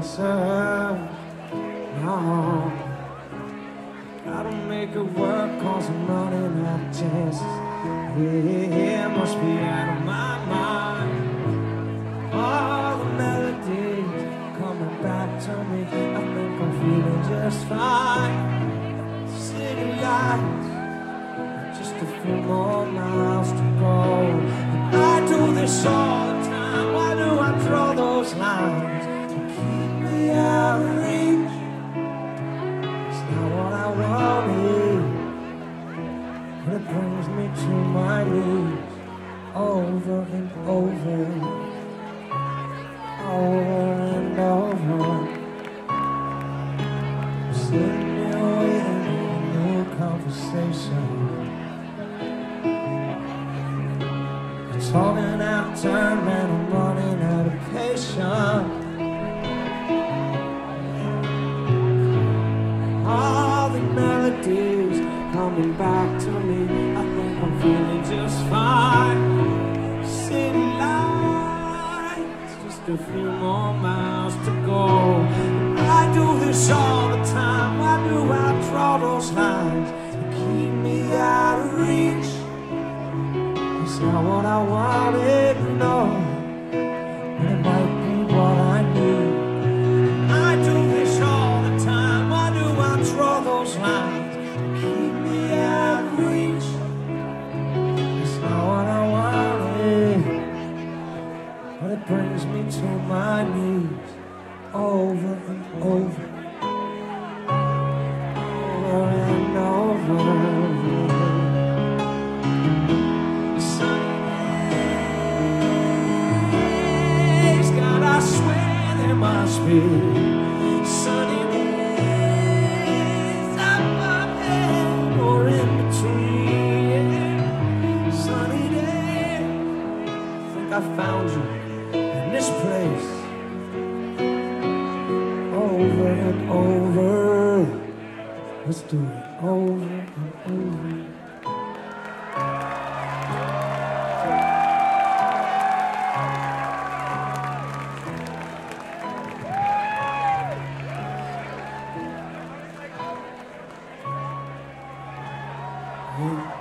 myself. No, gotta make it work 'cause I'm running out of chances. Yeah, must be out of my mind. All the melodies coming back to me. I think I'm feeling just fine. City lights, just a few more miles to go. And I do this all the time. Why do I draw those lines to keep me out of reach? It's not what I wanted, but it brings me to my knees over and over, over and over. Sitting there waiting for a new conversation. You're talking out of turn, man, I'm running out of patience. All the melodies coming back to me. I think I'm feeling just fine. City lights, just a few more miles to go. I do this all the time. Why do I draw those lines to keep me out of reach? It's not what I wanted, no, but it might be what I need. I do this all the time. Why do I draw those lines to keep me out of reach? It's not what I wanted, but it brings me to my knees over and over, over and over. I swear there must be sunny days up ahead or in between. Sunny day, I think I found you in this place. Over and over, let's do it over and over. Yeah.